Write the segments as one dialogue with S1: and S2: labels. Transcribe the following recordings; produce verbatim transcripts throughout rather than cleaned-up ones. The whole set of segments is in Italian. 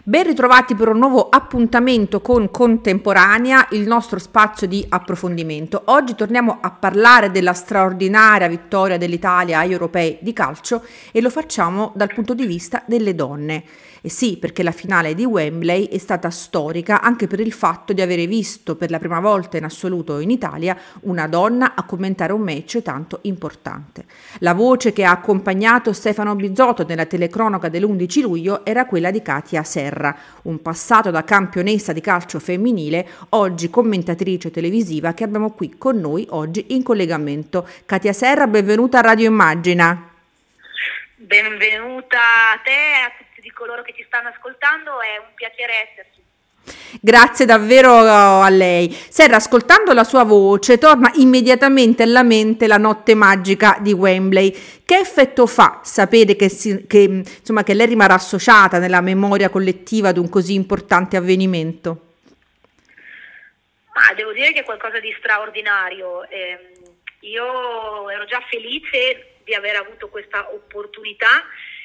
S1: Ben ritrovati per un nuovo appuntamento con Contemporanea, il nostro spazio di approfondimento. Oggi torniamo a parlare della straordinaria vittoria dell'Italia agli europei di calcio e lo facciamo dal punto di vista delle donne. E sì, perché la finale di Wembley è stata storica anche per il fatto di avere visto per la prima volta in assoluto in Italia una donna a commentare un match tanto importante. La voce che ha accompagnato Stefano Bizzotto nella telecronaca dell'undici luglio era quella di Katia Serra, un passato da campionessa di calcio femminile, oggi commentatrice televisiva che abbiamo qui con noi oggi in collegamento. Katia Serra, benvenuta a Radio Immagina.
S2: Benvenuta a te e a tutti di coloro che ci stanno ascoltando, è un piacere esserci.
S1: Grazie davvero a lei. Serra, ascoltando la sua voce, torna immediatamente alla mente la notte magica di Wembley. Che effetto fa sapere che, si, che, insomma, che lei rimarrà associata nella memoria collettiva ad un così importante avvenimento?
S2: Ma devo dire che è qualcosa di straordinario. Eh, io ero già felice di aver avuto questa opportunità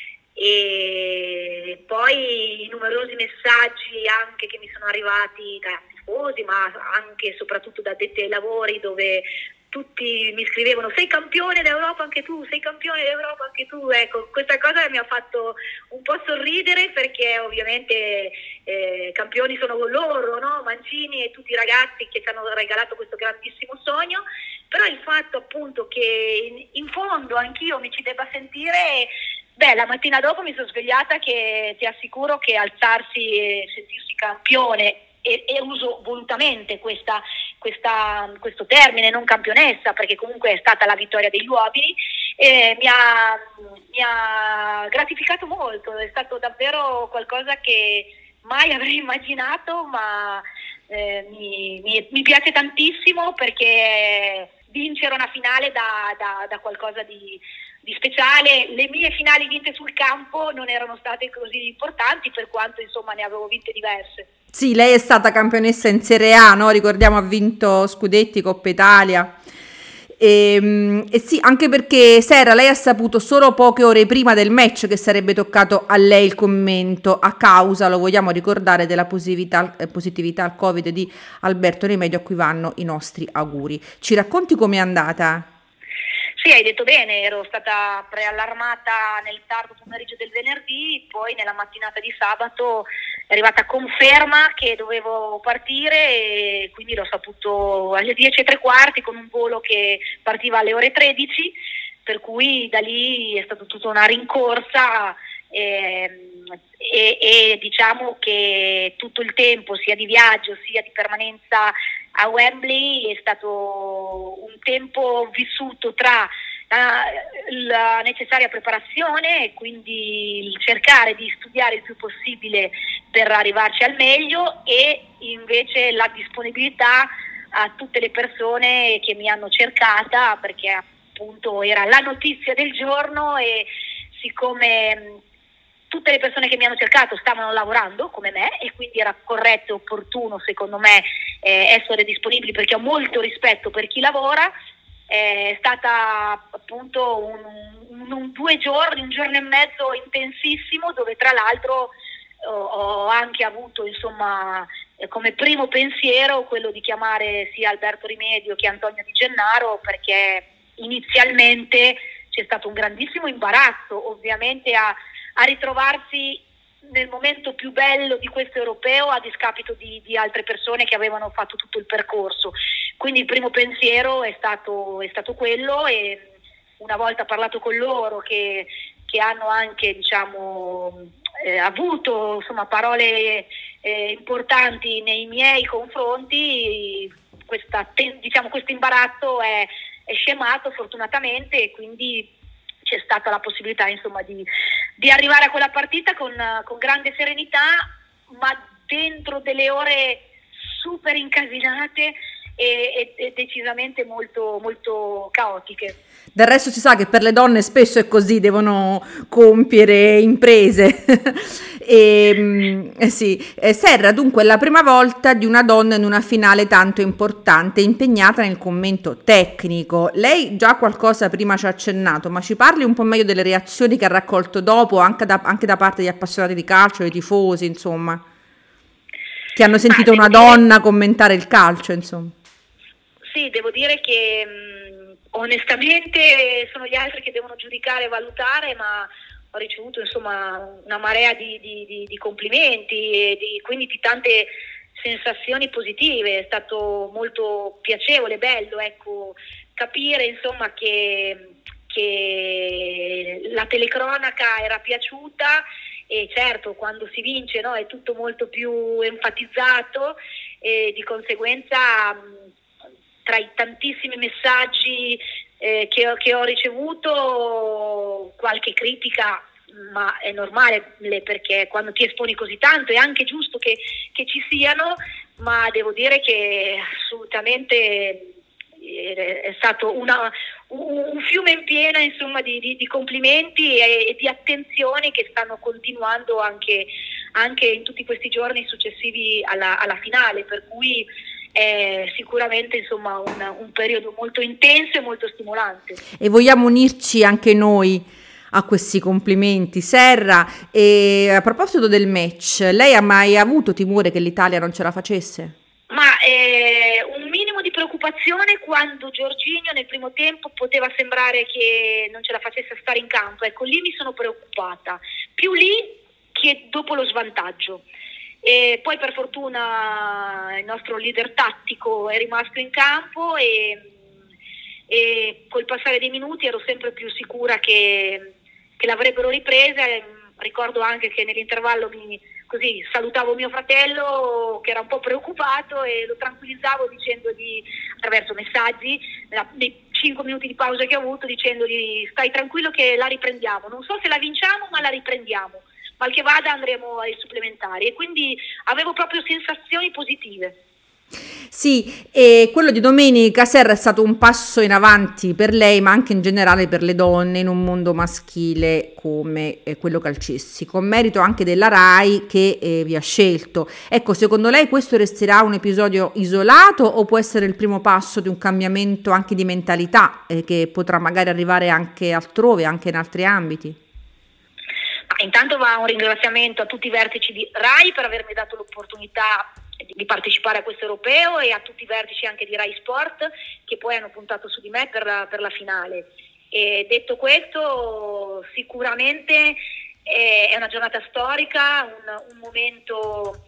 S2: e poi i numerosi messaggi anche che mi sono arrivati da tifosi, ma anche e soprattutto da addetti ai lavori, dove tutti mi scrivevano: sei campione d'Europa anche tu, sei campione d'Europa anche tu. Ecco, questa cosa mi ha fatto un po' sorridere, perché ovviamente eh, campioni sono loro, no? Mancini e tutti i ragazzi che ci hanno regalato questo grandissimo sogno. Però il fatto appunto che in, in fondo anch'io mi ci debba sentire, beh, la mattina dopo mi sono svegliata che ti assicuro che alzarsi e sentirsi campione, e, e uso volutamente questa, questa, questo termine, non campionessa, perché comunque è stata la vittoria degli uomini, e mi ha, mi ha gratificato molto. È stato davvero qualcosa che mai avrei immaginato, ma eh, mi, mi, mi piace tantissimo, perché vincere una finale da, da, da qualcosa di, di speciale. Le mie finali vinte sul campo non erano state così importanti, per quanto insomma ne avevo vinte diverse.
S1: Sì, lei è stata campionessa in Serie A, no? Ricordiamo, ha vinto scudetti, Coppa Italia. E, e sì, anche perché Serra, lei ha saputo solo poche ore prima del match che sarebbe toccato a lei il commento, a causa, lo vogliamo ricordare, della positività, positività al Covid di Alberto Rimedio, a cui vanno i nostri auguri. Ci racconti com'è andata?
S2: Sì, hai detto bene, ero stata preallarmata nel tardo pomeriggio del venerdì, poi nella mattinata di sabato è arrivata conferma che dovevo partire, e quindi l'ho saputo alle dieci e tre quarti con un volo che partiva alle ore tredici, per cui da lì è stata tutta una rincorsa. E, e, e diciamo che tutto il tempo, sia di viaggio sia di permanenza a Wembley, è stato un tempo vissuto tra la, la necessaria preparazione, e quindi il cercare di studiare il più possibile per arrivarci al meglio, e invece la disponibilità a tutte le persone che mi hanno cercata, perché appunto era la notizia del giorno, e siccome tutte le persone che mi hanno cercato stavano lavorando come me, e quindi era corretto e opportuno secondo me eh, essere disponibili, perché ho molto rispetto per chi lavora. Eh, è stata appunto un, un, un due giorni, un giorno e mezzo intensissimo, dove tra l'altro ho, ho anche avuto insomma eh, come primo pensiero quello di chiamare sia Alberto Rimedio che Antonio Di Gennaro, perché inizialmente c'è stato un grandissimo imbarazzo, ovviamente a a ritrovarsi nel momento più bello di questo europeo a discapito di, di altre persone che avevano fatto tutto il percorso. Quindi il primo pensiero è stato, è stato quello, e una volta parlato con loro, che, che hanno anche diciamo eh, avuto insomma parole eh, importanti nei miei confronti, questa, diciamo, questo imbarazzo è, è scemato fortunatamente, e quindi c'è stata la possibilità insomma di, di arrivare a quella partita con, con grande serenità, ma dentro delle ore super incasinate e, e, e decisamente molto, molto caotiche.
S1: Del resto si sa che per le donne spesso è così, devono compiere imprese. E, eh sì. eh, Serra, dunque, è la prima volta di una donna in una finale tanto importante, impegnata nel commento tecnico. Lei già qualcosa prima ci ha accennato, ma ci parli un po' meglio delle reazioni che ha raccolto dopo, anche da, anche da parte degli appassionati di calcio, dei tifosi, insomma, che hanno sentito una donna commentare il calcio, insomma.
S2: Sì, devo dire che mh, onestamente sono gli altri che devono giudicare e valutare, ma ho ricevuto insomma una marea di, di, di, di complimenti e di, quindi di tante sensazioni positive. È stato molto piacevole, bello, ecco, capire insomma che, che la telecronaca era piaciuta. E certo, quando si vince, no, è tutto molto più enfatizzato e di conseguenza mh, tra i tantissimi messaggi eh, che, ho, che ho ricevuto, qualche critica, ma è normale, perché quando ti esponi così tanto è anche giusto che, che ci siano, ma devo dire che assolutamente è stato una, un fiume in piena insomma di, di, di complimenti e, e di attenzioni che stanno continuando anche, anche in tutti questi giorni successivi alla, alla finale, per cui è sicuramente insomma un, un periodo molto intenso e molto stimolante.
S1: E vogliamo unirci anche noi a questi complimenti. Serra, e a proposito del match, lei ha mai avuto timore che l'Italia non ce la facesse?
S2: Ma eh, un minimo di preoccupazione quando Jorginho nel primo tempo poteva sembrare che non ce la facesse stare in campo, ecco, lì mi sono preoccupata, più lì che dopo lo svantaggio. E poi per fortuna il nostro leader tattico è rimasto in campo e, e col passare dei minuti ero sempre più sicura che, che l'avrebbero ripresa. E ricordo anche che nell'intervallo mi, così salutavo mio fratello che era un po' preoccupato e lo tranquillizzavo dicendogli attraverso messaggi nei cinque minuti di pausa che ho avuto, dicendogli stai tranquillo che la riprendiamo, non so se la vinciamo ma la riprendiamo, mal che vada andremo ai supplementari, e quindi avevo proprio sensazioni positive.
S1: Sì, e quello di domenica Serra è stato un passo in avanti per lei, ma anche in generale per le donne in un mondo maschile come eh, quello calcistico, con merito anche della RAI che eh, vi ha scelto. Ecco, secondo lei questo resterà un episodio isolato o può essere il primo passo di un cambiamento anche di mentalità eh, che potrà magari arrivare anche altrove, anche in altri ambiti?
S2: Intanto va un ringraziamento a tutti i vertici di RAI per avermi dato l'opportunità di partecipare a questo europeo e a tutti i vertici anche di Rai Sport che poi hanno puntato su di me per la, per la finale. E detto questo, sicuramente è una giornata storica, un, un momento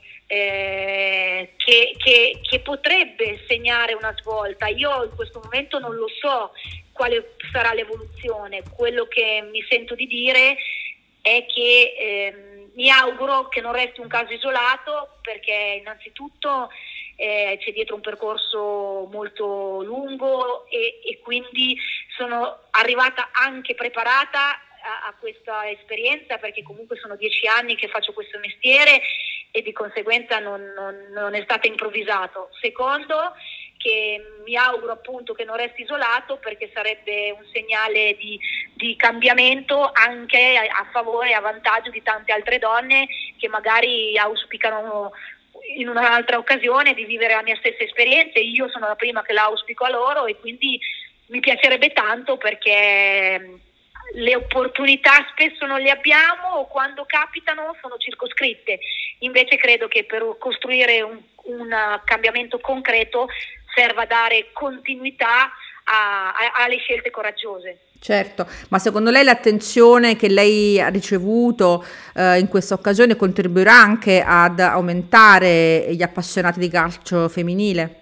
S2: eh, che, che, che potrebbe segnare una svolta. Io in questo momento non lo so quale sarà l'evoluzione, quello che mi sento di dire è che ehm, mi auguro che non resti un caso isolato, perché innanzitutto eh, c'è dietro un percorso molto lungo e, e quindi sono arrivata anche preparata a, a questa esperienza, perché comunque sono dieci anni che faccio questo mestiere e di conseguenza non, non, non è stato improvvisato. Secondo, che mi auguro appunto che non resti isolato, perché sarebbe un segnale di, di cambiamento anche a, a favore e a vantaggio di tante altre donne che magari auspicano in un'altra occasione di vivere la mia stessa esperienza. Io sono la prima che la auspico a loro e quindi mi piacerebbe tanto, perché le opportunità spesso non le abbiamo o quando capitano sono circoscritte. Invece credo che per costruire un, un cambiamento concreto serva dare continuità a, a, alle scelte coraggiose.
S1: Certo, ma secondo lei l'attenzione che lei ha ricevuto eh, in questa occasione contribuirà anche ad aumentare gli appassionati di calcio femminile?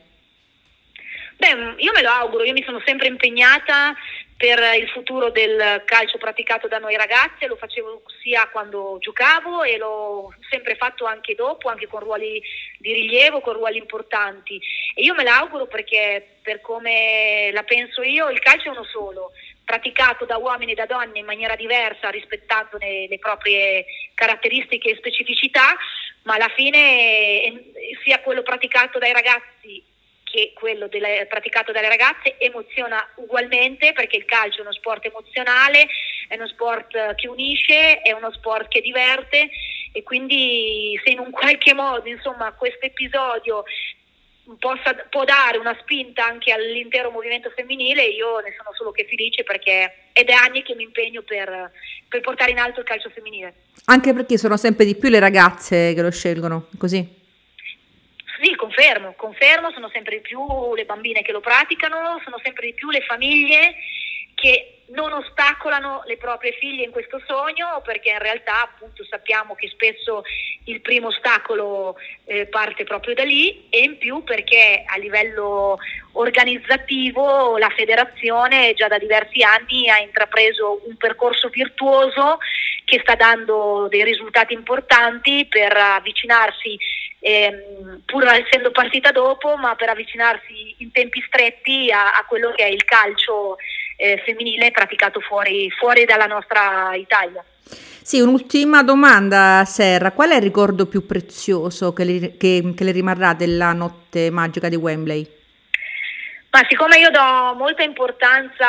S2: Beh, io me lo auguro, io mi sono sempre impegnata per il futuro del calcio praticato da noi ragazze, lo facevo sia quando giocavo e l'ho sempre fatto anche dopo, anche con ruoli di rilievo, con ruoli importanti, e io me l'auguro perché, per come la penso io, il calcio è uno solo, praticato da uomini e da donne in maniera diversa, rispettando le, le proprie caratteristiche e specificità, ma alla fine eh, sia quello praticato dai ragazzi che quello delle, praticato dalle ragazze emoziona ugualmente, perché il calcio è uno sport emozionale, è uno sport che unisce, è uno sport che diverte e quindi se in un qualche modo, insomma, questo episodio possa, può dare una spinta anche all'intero movimento femminile, io ne sono solo che felice, perché è da anni che mi impegno per, per portare in alto il calcio femminile.
S1: Anche perché sono sempre di più le ragazze che lo scelgono, così?
S2: Sì, confermo, confermo, sono sempre di più le bambine che lo praticano, sono sempre di più le famiglie che non ostacolano le proprie figlie in questo sogno, perché in realtà appunto sappiamo che spesso il primo ostacolo eh, parte proprio da lì, e in più perché a livello organizzativo la federazione già da diversi anni ha intrapreso un percorso virtuoso che sta dando dei risultati importanti per avvicinarsi, ehm, pur essendo partita dopo, ma per avvicinarsi in tempi stretti a, a quello che è il calcio eh, femminile praticato fuori, fuori dalla nostra Italia.
S1: Sì, un'ultima domanda, Serra. Qual è il ricordo più prezioso che le, che, che le rimarrà della notte magica di Wembley?
S2: Ma siccome io do molta importanza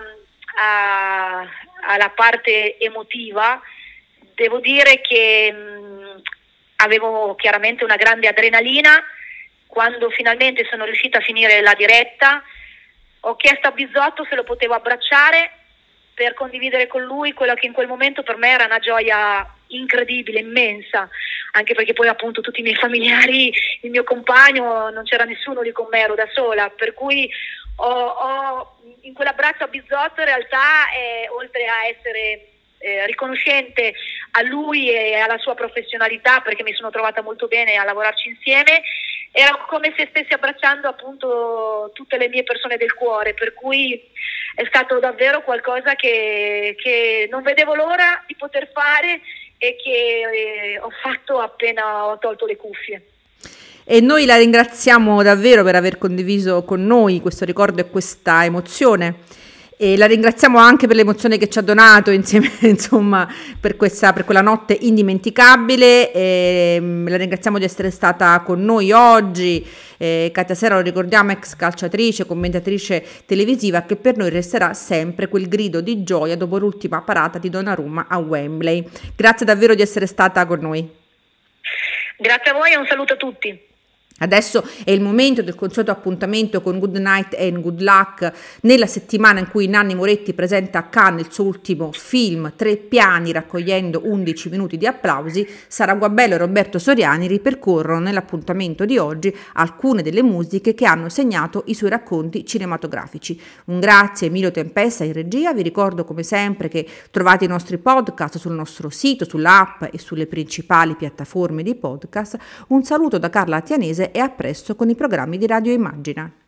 S2: a, alla parte emotiva, devo dire che mh, avevo chiaramente una grande adrenalina. Quando finalmente sono riuscita a finire la diretta, ho chiesto a Bizzotto se lo potevo abbracciare per condividere con lui quello che in quel momento per me era una gioia incredibile, immensa, anche perché poi appunto tutti i miei familiari, il mio compagno, non c'era nessuno lì con me, ero da sola, per cui ho, ho in quell'abbraccio a Bizzotto in realtà, eh, oltre a essere eh, riconoscente a lui e alla sua professionalità, perché mi sono trovata molto bene a lavorarci insieme, era come se stessi abbracciando appunto tutte le mie persone del cuore, per cui è stato davvero qualcosa che, che non vedevo l'ora di poter fare e che eh, ho fatto appena ho tolto le cuffie.
S1: E noi la ringraziamo davvero per aver condiviso con noi questo ricordo e questa emozione. E la ringraziamo anche per l'emozione che ci ha donato insieme, insomma, per questa, per quella notte indimenticabile. E la ringraziamo di essere stata con noi oggi. E Katia Serra, lo ricordiamo, ex calciatrice, commentatrice televisiva, che per noi resterà sempre quel grido di gioia dopo l'ultima parata di Donnarumma a Wembley. Grazie davvero di essere stata con noi.
S2: Grazie a voi e un saluto a tutti.
S1: Adesso è il momento del consueto appuntamento con Good Night and Good Luck, nella settimana in cui Nanni Moretti presenta a Cannes il suo ultimo film, Tre piani, raccogliendo undici minuti di applausi. Sara Guabello e Roberto Soriani ripercorrono nell'appuntamento di oggi alcune delle musiche che hanno segnato i suoi racconti cinematografici. Un grazie a Emilio Tempesta in regia. Vi ricordo come sempre che trovate i nostri podcast sul nostro sito, sull'app e sulle principali piattaforme di podcast. Un saluto da Carla Attianese e a presto con i programmi di Radio Immagina.